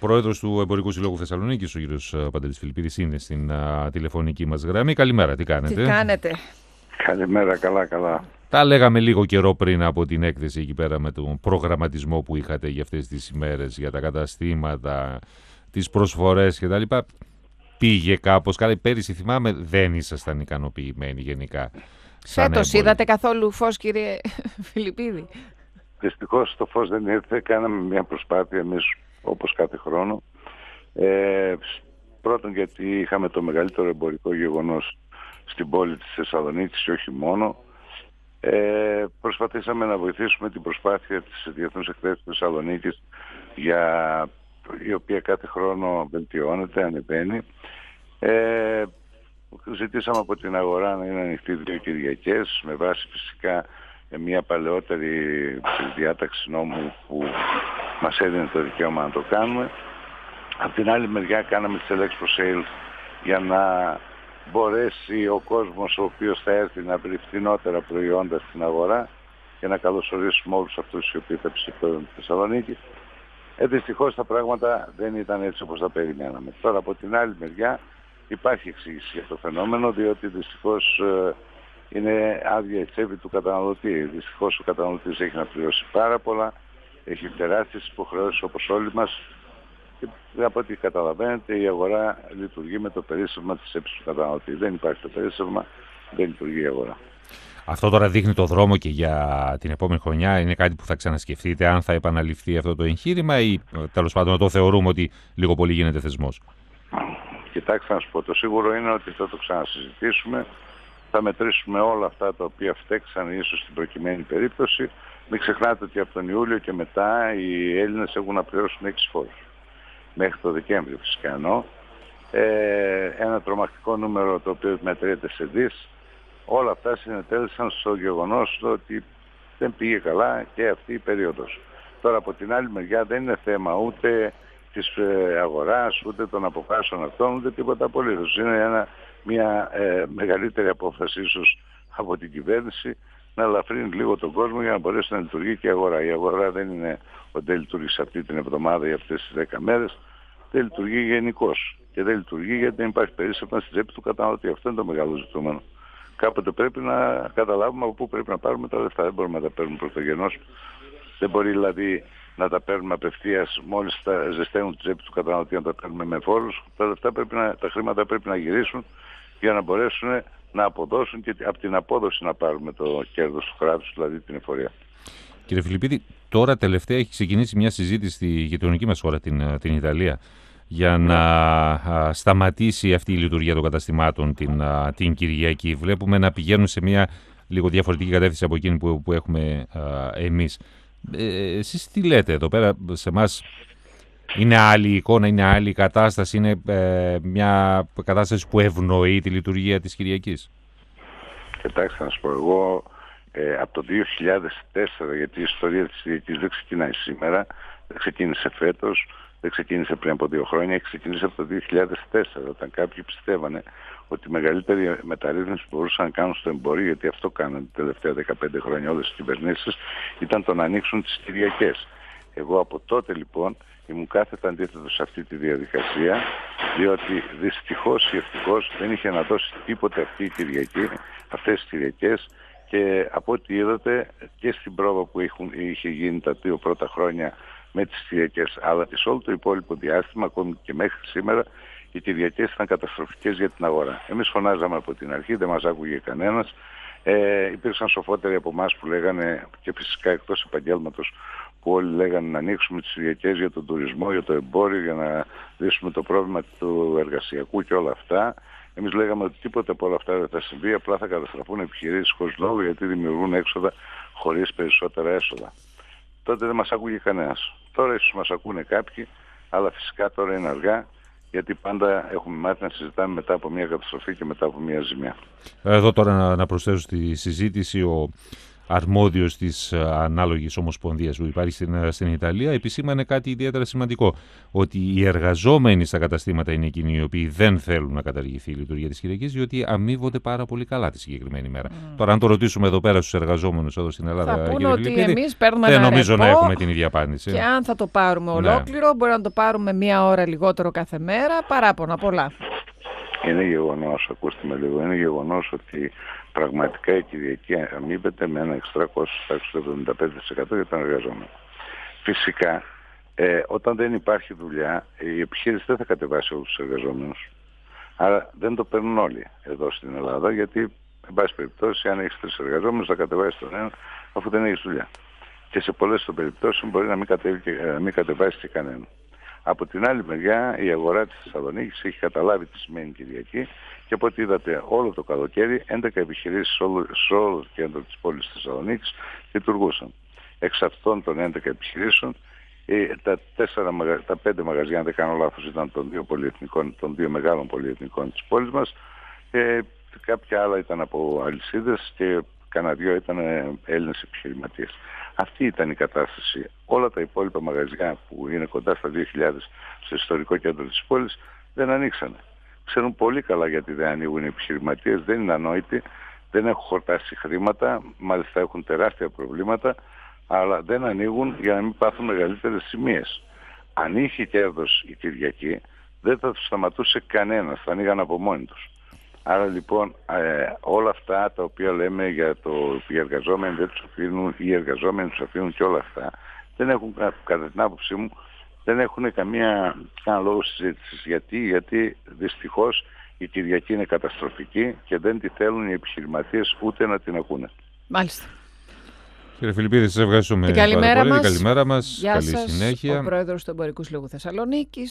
πρόεδρος του Εμπορικού Συλλόγου Θεσσαλονίκης, ο κύριος Παντελής Φιλιππίδης, είναι στην τηλεφωνική μας γραμμή. Καλημέρα, τι κάνετε? Τι κάνετε? Καλημέρα, καλά. Τα λέγαμε λίγο καιρό πριν από την έκθεση εκεί πέρα με τον προγραμματισμό που είχατε για αυτές τις ημέρες, για τα καταστήματα, τις προσφορές κτλ. Πήγε κάπως καλά? Πέρυσι θυμάμαι δεν ήσασταν ικανοποιημένοι γενικά. Φέτος είδατε καθόλου φως, κύριε Φιλιππίδη? Δυστυχώς το φως δεν ήρθε. Κάναμε μια προσπάθεια εμείς όπως κάθε χρόνο. Πρώτον γιατί είχαμε το μεγαλύτερο εμπορικό γεγονός στην πόλη της Θεσσαλονίκης και όχι μόνο. Προσπαθήσαμε να βοηθήσουμε την προσπάθεια της Διεθνούς Εκθέσεως Θεσσαλονίκης, η οποία κάθε χρόνο βελτιώνεται, ανεβαίνει. Ζητήσαμε από την αγορά να είναι ανοιχτή 2 Κυριακές, με βάση φυσικά μια παλαιότερη διάταξη νόμου που μας έδινε το δικαίωμα να το κάνουμε. Από την άλλη μεριά κάναμε τις Select for Sale για να μπορέσει ο κόσμος ο οποίος θα έρθει να βρει φθηνότερα προϊόντα στην αγορά και να καλωσορίσουμε όλους αυτούς οι οποίοι θα επισκεφτούν τη Θεσσαλονίκη. Δυστυχώς τα πράγματα δεν ήταν έτσι όπως τα περιμέναμε. Τώρα από την άλλη μεριά υπάρχει εξήγηση για το φαινόμενο, διότι δυστυχώς είναι άδεια η τσέπη του καταναλωτή. Δυστυχώς ο καταναλωτής έχει να πληρώσει πάρα πολλά, έχει τεράστιες υποχρεώσεις όπως όλοι μας και από ό,τι καταλαβαίνετε η αγορά λειτουργεί με το περίσσευμα της τσέπης του καταναλωτή. Δεν υπάρχει το περίσσευμα, δεν λειτουργεί η αγορά. Αυτό τώρα δείχνει το δρόμο και για την επόμενη χρονιά? Είναι κάτι που θα ξανασκεφτείτε αν θα επαναληφθεί αυτό το εγχείρημα ή τέλος πάντων να το θεωρούμε ότι λίγο πολύ γίνεται θεσμός? Κοιτάξτε να σου πω, το σίγουρο είναι ότι θα το ξανασυζητήσουμε. Θα μετρήσουμε όλα αυτά τα οποία φταίξαν ίσως στην προκειμένη περίπτωση. Μην ξεχνάτε ότι από τον Ιούλιο και μετά οι Έλληνες έχουν να πληρώσουν 6 φόρους. Μέχρι το Δεκέμβριο φυσικά εννοώ. Ένα τρομακτικό νούμερο το οποίο μετρείται σε δις. Όλα αυτά συνετέλεσαν στο γεγονός ότι δεν πήγε καλά και αυτή η περίοδος. Τώρα από την άλλη μεριά δεν είναι θέμα ούτε της αγοράς, ούτε των αποφάσεων αυτών, ούτε τίποτα απολύτως. Είναι μια μεγαλύτερη απόφαση ίσως από την κυβέρνηση να ελαφρύνει λίγο τον κόσμο για να μπορέσει να λειτουργεί και η αγορά. Η αγορά δεν είναι ότι δεν λειτουργεί αυτή την εβδομάδα ή αυτές τις 10 μέρες, δεν λειτουργεί γενικώς. Και δεν λειτουργεί γιατί δεν υπάρχει περίσσευμα στην τσέπη του καταναλωτή. Αυτό είναι το μεγάλο ζητούμενο. Κάποτε πρέπει να καταλάβουμε από πού πρέπει να πάρουμε τα λεφτά. Δεν μπορούμε να τα παίρνουμε πρωτογενώς. Δεν μπορεί δηλαδή να τα παίρνουμε απευθείας μόλις τα ζεσταίνουν τη τσέπη του καταναλωτή, να τα παίρνουμε με φόρους. Τα χρήματα πρέπει να γυρίσουν για να μπορέσουν να αποδώσουν και από την απόδοση να πάρουμε το κέρδος του κράτους, δηλαδή την εφορία. Κύριε Φιλιππίδη, τώρα τελευταία έχει ξεκινήσει μια συζήτηση στη γειτονική μας χώρα, την Ιταλία, για να σταματήσει αυτή η λειτουργία των καταστημάτων την Κυριακή. Βλέπουμε να πηγαίνουν σε μια λίγο διαφορετική κατεύθυνση από εκείνη που έχουμε εμείς. Εσείς τι λέτε εδώ πέρα? Σε εμάς είναι άλλη εικόνα, είναι άλλη κατάσταση, είναι μια κατάσταση που ευνοεί τη λειτουργία της Κυριακής? Κοιτάξτε να σου πω, εγώ από το 2004, γιατί η ιστορία της Κυριακής δεν ξεκινάει σήμερα, δεν ξεκίνησε φέτος, δεν ξεκίνησε πριν από 2 χρόνια, ξεκίνησε από το 2004, όταν κάποιοι πιστεύανε ότι η μεγαλύτερη μεταρρύθμιση που μπορούσαν να κάνουν στο εμπόριο, γιατί αυτό κάνανε τα τελευταία 15 χρόνια όλες τις κυβερνήσεις, ήταν το να ανοίξουν τις Κυριακές. Εγώ από τότε λοιπόν ήμουν κάθετα αντίθετος σε αυτή τη διαδικασία, διότι δυστυχώς ή ευτυχώς δεν είχε να δώσει τίποτε αυτή η Κυριακή, αυτές τις Κυριακές, και από ό,τι είδατε και στην πρόβα που είχε γίνει τα 2 πρώτα χρόνια με τις Κυριακές, αλλά και σε όλο το υπόλοιπο διάστημα, ακόμη και μέχρι σήμερα, οι Κυριακές ήταν καταστροφικές για την αγορά. Εμείς φωνάζαμε από την αρχή, δεν μας άκουγε κανένας. Υπήρξαν σοφότεροι από εμάς που λέγανε, και φυσικά εκτός επαγγέλματος, που όλοι λέγανε να ανοίξουμε τις Κυριακές για τον τουρισμό, για το εμπόριο, για να λύσουμε το πρόβλημα του εργασιακού και όλα αυτά. Εμείς λέγαμε ότι τίποτα από όλα αυτά δεν θα συμβεί, απλά θα καταστραφούν επιχειρήσεις χωρίς λόγο, γιατί δημιουργούν έξοδα χωρίς περισσότερα έσοδα. Τότε δεν μας άκουγε κανένας. Τώρα ίσως μας ακούνε κάποιοι, αλλά φυσικά τώρα είναι αργά, γιατί πάντα έχουμε μάθει να συζητάμε μετά από μια καταστροφή και μετά από μια ζημιά. Εδώ τώρα να προσθέσω στη συζήτηση αρμόδιος της ανάλογης ομοσπονδίας που υπάρχει στην Ιταλία, επισήμανε κάτι ιδιαίτερα σημαντικό. Ότι οι εργαζόμενοι στα καταστήματα είναι εκείνοι οι οποίοι δεν θέλουν να καταργηθεί η λειτουργία της Κυριακής, διότι αμείβονται πάρα πολύ καλά τη συγκεκριμένη ημέρα. Τώρα, αν το ρωτήσουμε εδώ πέρα στους εργαζόμενους εδώ στην Ελλάδα, θα πούνε ότι εμείς παίρνουμε δεν νομίζω να έχουμε την ίδια απάντηση. Και αν θα το πάρουμε ολόκληρο, μπορεί να το πάρουμε μία ώρα λιγότερο κάθε μέρα, παράπονα πολλά. Είναι γεγονός, ακούστε με λίγο, είναι γεγονός ότι πραγματικά η Κυριακή αμείβεται με ένα εξτρά κόστος στο 75% για τον εργαζόμενο. Φυσικά, όταν δεν υπάρχει δουλειά, η επιχείρηση δεν θα κατεβάσει όλους τους εργαζόμενους. Άρα δεν το παίρνουν όλοι εδώ στην Ελλάδα, γιατί, εν πάση περιπτώσει, αν έχεις 3 εργαζόμενους, θα κατεβάσει τον ένα, αφού δεν έχεις δουλειά. Και σε πολλές των περιπτώσεων μπορεί να μην κατεβάσει και κανένα. Από την άλλη μεριά, η αγορά της Θεσσαλονίκης έχει καταλάβει τι σημαίνει Κυριακή και από ό,τι είδατε όλο το καλοκαίρι, 11 επιχειρήσεις σε όλο το κέντρο της πόλης της Θεσσαλονίκης λειτουργούσαν. Εξ αυτών των 11 επιχειρήσεων, τα 5 μαγαζιά, αν δεν κάνω λάθος, ήταν των 2 μεγάλων πολυεθνικών της πόλης μας. Κάποια άλλα ήταν από αλυσίδες και κανένα 2 ήταν Έλληνες επιχειρηματίες. Αυτή ήταν η κατάσταση. Όλα τα υπόλοιπα μαγαζιά που είναι κοντά στα 2.000 στο ιστορικό κέντρο της πόλης δεν ανοίξανε. Ξέρουν πολύ καλά γιατί δεν ανοίγουν οι επιχειρηματίες, δεν είναι ανόητοι, δεν έχουν χορτάσει χρήματα, μάλιστα έχουν τεράστια προβλήματα, αλλά δεν ανοίγουν για να μην πάθουν μεγαλύτερες ζημίες. Αν είχε κέρδος η Κυριακή, δεν θα τους σταματούσε κανένας, θα ανοίγαν από μόνοι τους. Άρα λοιπόν όλα αυτά τα οποία λέμε για οι εργαζόμενοι δεν τους αφήνουν, οι εργαζόμενοι τους αφήνουν και όλα αυτά, δεν έχουν, κατά την άποψή μου, δεν έχουν κανένα λόγο συζήτησης. Γιατί δυστυχώς η Κυριακή είναι καταστροφική και δεν τη θέλουν οι επιχειρηματίες ούτε να την ακούνε. Μάλιστα. Κύριε Φιλιππίδη, σας ευχαριστούμε. Καλημέρα μας. Καλημέρα μας. Γεια Καλή σας, συνέχεια. ο Πρόεδρος του Εμπορικού Συλλόγου Θεσσαλονίκης.